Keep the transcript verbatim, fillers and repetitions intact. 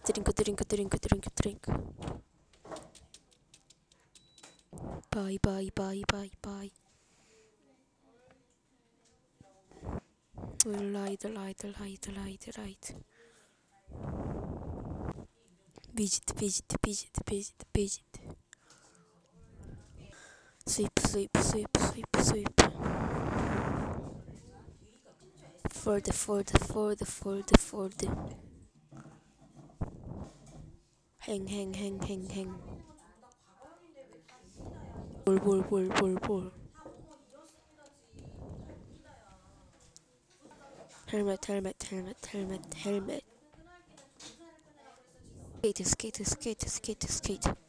드링크 드링크 드링크 드링크 드링크. 바이 바이 바이 바이 바이. 라이드 라이드 라이드 라이드 라이드. 비지트 비지트 비지트 비지트 비지트. 스위프 스위프 스위프 스위프 스위프. 폴드 폴드 폴드 폴드 폴드. 행행행행행. 볼볼볼볼볼. 헬멧 헬멧 헬멧 헬멧 헬멧. 스케이트 스케이트 스케이트 스케이트 스케이트.